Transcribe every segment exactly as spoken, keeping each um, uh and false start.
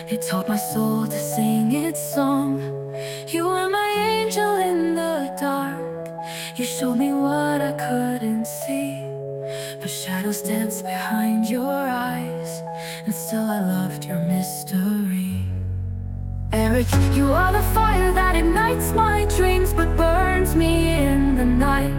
It taught my soul to sing its song. You were my angel in the dark. You showed me what I couldn't see. But shadows dance behind your eyes, and still I loved your mystery. Eric, you are the fire that ignites my dreams but burns me in the night.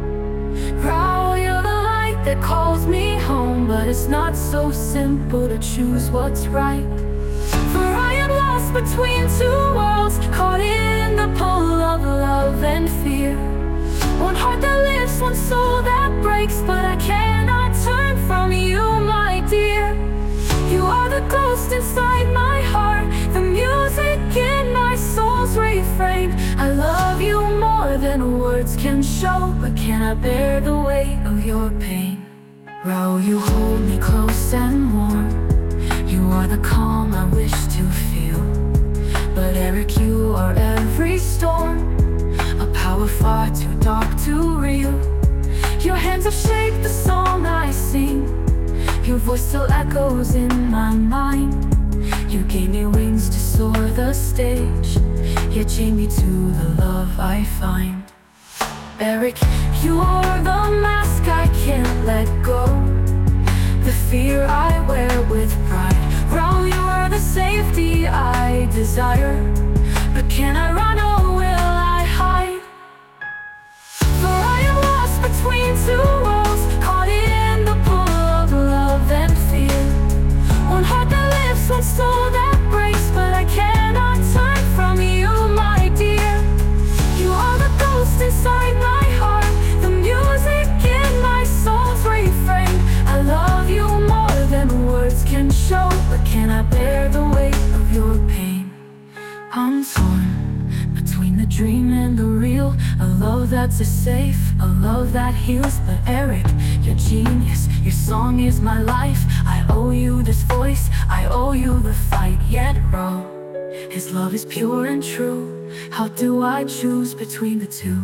Raoul, you're the light that calls me home, but it's not so simple to choose what's right. For I am lost between two worlds, caught in the pull of love and fear. One heart that lives, one soul that breaks, but I cannot turn from you, my dear. You are the ghost inside my heart, the music in my soul's refrain. I love you more than words can show, but can I bear the weight of your pain? Raoul, you hold me close and warm. You are the calm I wish to feel. But Eric, you are every storm, a power far too dark to real. Your hands have shaped the song I sing. Your voice still echoes in my mind. You gave me wings to soar the stage, yet chained me to the love I find. Eric, you're the mask I can't let go, the fear I wear with pride. Raoul, you're the safety I desire, but can I run or will I hide? For I am lost between two worlds, caught in the pull of love and fear. One heart that lives, one soul that breaks, but I cannot turn from you, my dear. You are the ghost inside my heart, the music in my soul's refrain. I love you more than words can show, but can I bear the weight of your pain? I'm torn between the dream and the real, a love that's a safe, a love that heals. But Eric, you're genius, your song is my life. I owe you this voice, I owe you the fight. Yet Raoul, his love is pure and true. How do I choose between the two?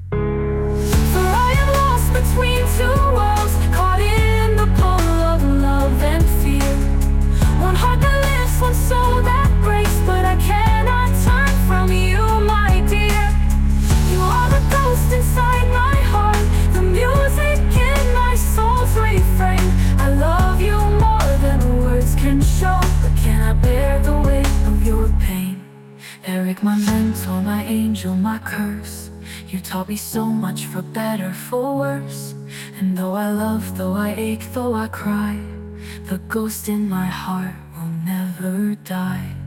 For I am lost between two worlds, caught in the pull of love and fear. One heart that lives, one soul that breaks, but I cannot turn from you, my dear. You are the ghost inside my heart, the music in my soul's refrain. I love you more than words can show, but can I bear the weight of your pain? Eric, my mentor, my angel, my curse. You taught me so much, for better, for worse. And though I love, though I ache, though I cry, the ghost in my heart will never die.